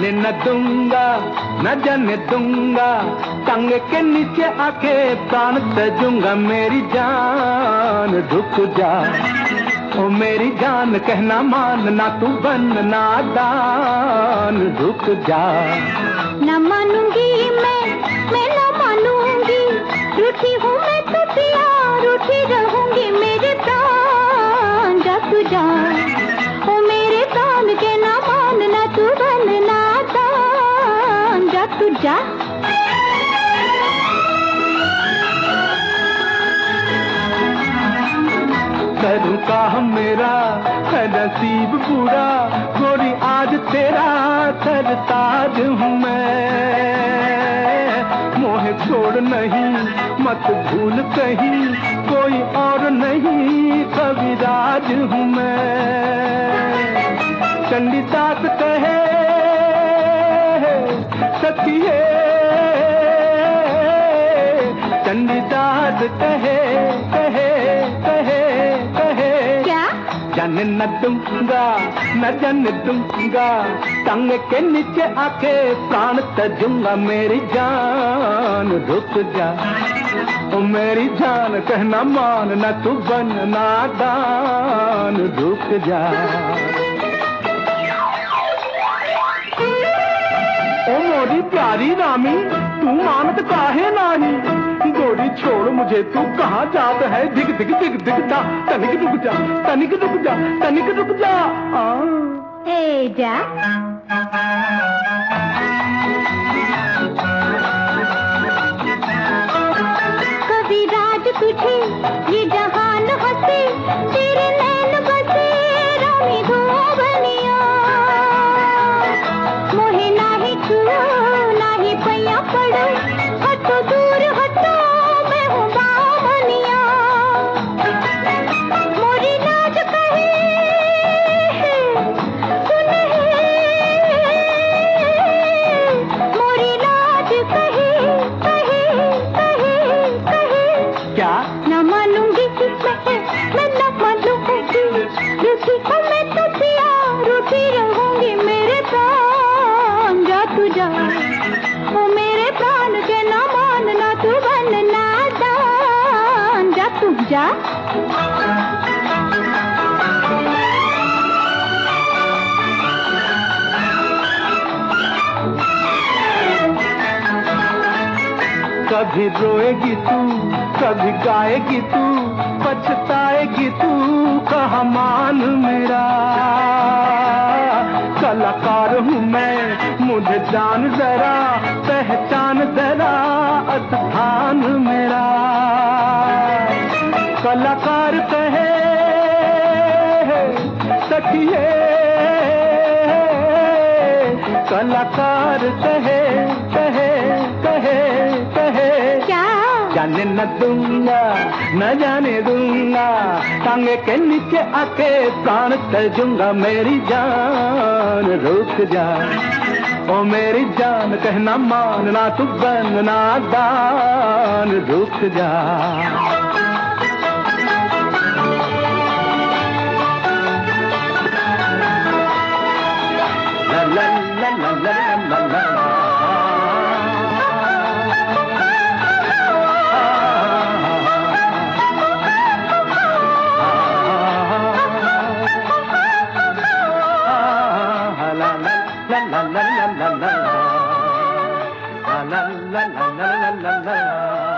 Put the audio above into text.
जाने न दूंगा, न जाने दूंगा, टांगे के नीचे आके प्राण तजूंगा। मेरी जान रुक जा, ओ मेरी जान कहना मानना, तू बनना दान, रुक जा। न मानूंगी मैं न मानूंगी, रूठी हूँ मैं तुझसे यार, रूठी रहूंगी। मेरे प्राण जा तू जा, ओ मेरे प्राण कहना मानना, तू बनना दान, जा तू जा। करूँ का मेरा है नसीब बुरा, गोरी आज तेरा सरताज हूँ मैं। मोहे छोड़ नहीं मत भूल कहीं, कोई और नहीं कविराज हूँ मैं। चंडीदास कहे सखिए, चंडीदास कहे कहे कहे कहे क्या? जाने न दूंगा, न जाने दूंगा, टांगे के नीचे आके प्राण तजूंगा। मेरी जान रुक जा, ओ मेरी जान कहना मानना, तू बनना दान, रुक जा। ओ मोरी प्यारी रामी, तू मानत काहे नाही, गोरी छोड़ मुझे, तू कहाँ जात है? दिख दिख दिख दिख जा, तनिक रुक जा, तनिक रुक जा, तनिक रुक जा। ए जा। कभी रात तुझे ये जहान हंसे, तेरे नैन बसे रामी धुआं बनिया। मोहे नाही छुओ नाही पैया पड़ो, हटो दूर हटो, मैं हूँ बामनिया। मोरी लाज कहे सुन है, मोरी लाज कहे कहे कहे कहे क्या? न मानूंगी मैं न मानूंगी, रूठी हूँ मैं तुझसे यार, रूठी रहूंगी। मेरे प्राण जा तू जा, ओ मेरे प्राण के ना मानना, तू बनना दान, जा तू जा। कभी रोएगी तू, कभी गाएगी तू, पछताएगी तू, कहा मान मेरा। कलाकार हूँ मैं, मुझे जान जरा, पहचान जरा स्थान मेरा। कलाकार कहे सखिए, कलाकार कहे कहे कहे कहे क्या? जाने न दूंगा, न जाने दूंगा, टांगे के नीचे आके प्राण तजूंगा। मेरी जान रुक जा, ओ मेरी जान कहना मानना, तू बनना दान, रुक जा। ला ला ला ला ला ला ला। La la la la la la la la la la la la la la.